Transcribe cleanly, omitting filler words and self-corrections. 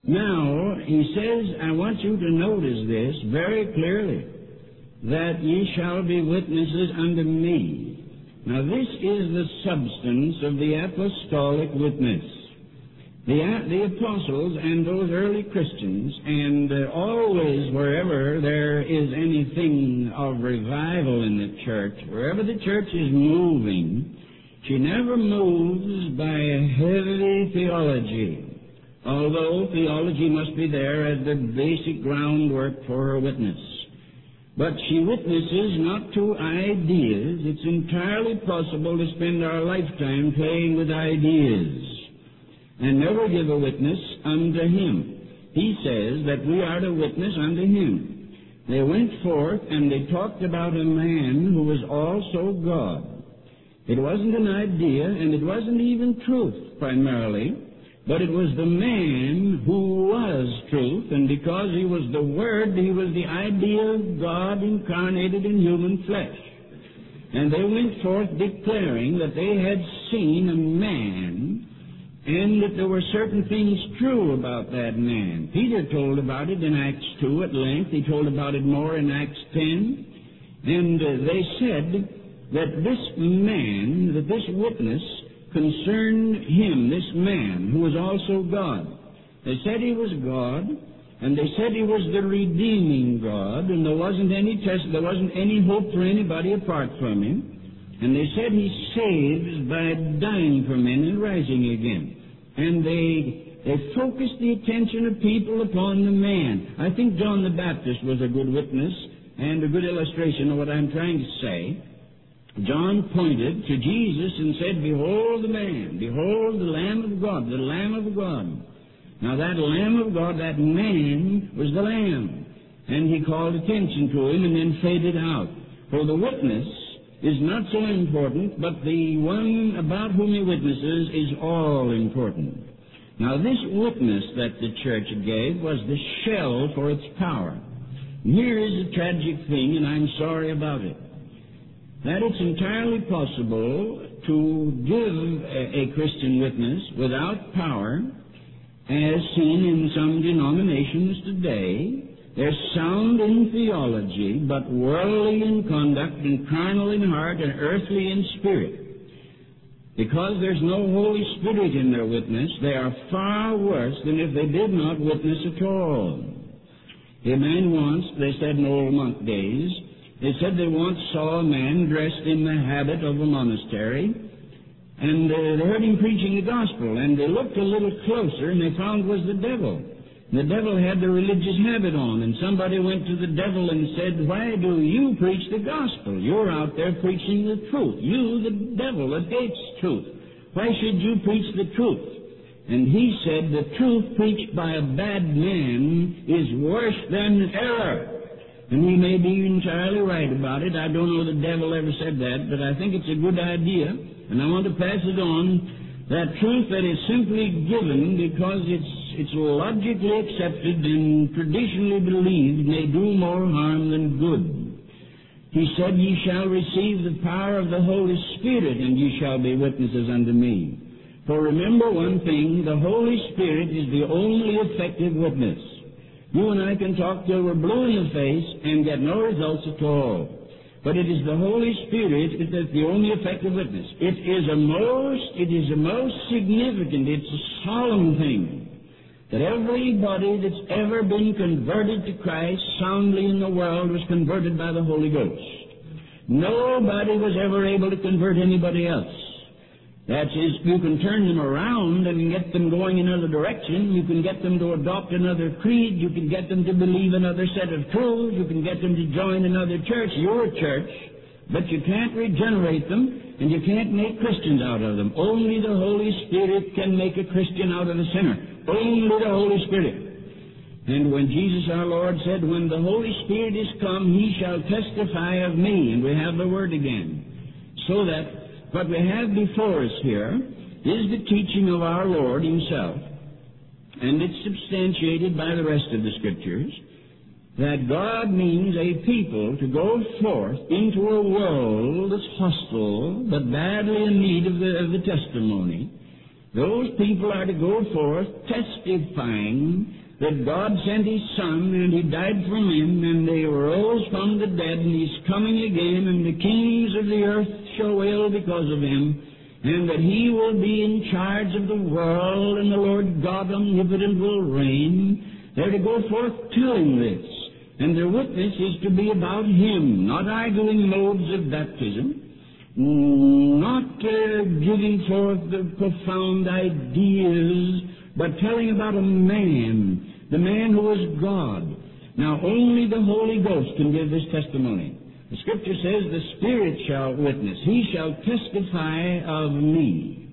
Now, he says, I want you to notice this very clearly, that ye shall be witnesses unto me. Now, this is the substance of the apostolic witness. The apostles and those early Christians, and always wherever there is anything of revival in the church, wherever the church is moving, she never moves by heavy theology, although theology must be there as the basic groundwork for her witness. But she witnesses not to ideas. It's entirely possible to spend our lifetime playing with ideas and never give a witness unto Him. He says that we are to witness unto Him. They went forth and they talked about a man who was also God. It wasn't an idea, and it wasn't even truth primarily, but it was the man who was truth, and because He was the Word, He was the idea of God incarnated in human flesh. And they went forth declaring that they had seen a man, and that there were certain things true about that man. Peter told about it in Acts 2 at length. He told about it more in Acts 10. And they said that this man, that this witness concerned him, this man, who was also God. They said he was God, and they said he was the redeeming God, and there wasn't any hope for anybody apart from Him. And they said He saves by dying for men and rising again. And they focused the attention of people upon the man. I think John the Baptist was a good witness and a good illustration of what I'm trying to say. John pointed to Jesus and said, Behold the man, behold the Lamb of God, the Lamb of God. Now that Lamb of God, that man, was the Lamb. And he called attention to him and then faded out. For the witness is not so important, but the one about whom he witnesses is all important. Now this witness that the church gave was the shell for its power. And here is a tragic thing, and I'm sorry about it. That it's entirely possible to give a Christian witness without power, as seen in some denominations today. They're sound in theology, but worldly in conduct, and carnal in heart, and earthly in spirit. Because there's no Holy Spirit in their witness, they are far worse than if they did not witness at all. A man once, they said in old monk days, they said they once saw a man dressed in the habit of a monastery, and they heard him preaching the gospel, and they looked a little closer, and they found it was the devil. The devil had the religious habit on, and somebody went to the devil and said, Why do you preach the gospel? You're out there preaching the truth. You, the devil, that hates truth. Why should you preach the truth? And he said, The truth preached by a bad man is worse than error. And he may be entirely right about it. I don't know the devil ever said that, but I think it's a good idea, and I want to pass it on. That truth that is simply given because it's logically accepted and traditionally believed may do more harm than good. He said, Ye shall receive the power of the Holy Spirit, and ye shall be witnesses unto me. For remember one thing, the Holy Spirit is the only effective witness. You and I can talk till we're blue in the face and get no results at all. But it is the Holy Spirit that is the only effective witness. It is a most significant, it's a solemn thing that everybody that's ever been converted to Christ soundly in the world was converted by the Holy Ghost. Nobody was ever able to convert anybody else. That is, you can turn them around and get them going another direction. You can get them to adopt another creed. You can get them to believe another set of truths. You can get them to join another church, your church. But you can't regenerate them, and you can't make Christians out of them. Only the Holy Spirit can make a Christian out of a sinner. Only the Holy Spirit. And when Jesus our Lord said, When the Holy Spirit is come, He shall testify of me. And we have the word again. So that what we have before us here is the teaching of our Lord Himself, and it's substantiated by the rest of the Scriptures, that God means a people to go forth into a world that's hostile, but badly in need of the testimony, Those people are to go forth testifying that God sent His Son, and He died for men, and they rose from the dead, and He's coming again, and the kings of the earth shall wail because of Him, and that He will be in charge of the world, and the Lord God omnipotent will reign. They're to go forth telling this, and their witness is to be about Him, not arguing modes of baptism, not giving forth the profound ideas, but telling about a man, the man who is God. Now, only the Holy Ghost can give this testimony. The Scripture says, the Spirit shall witness. He shall testify of me.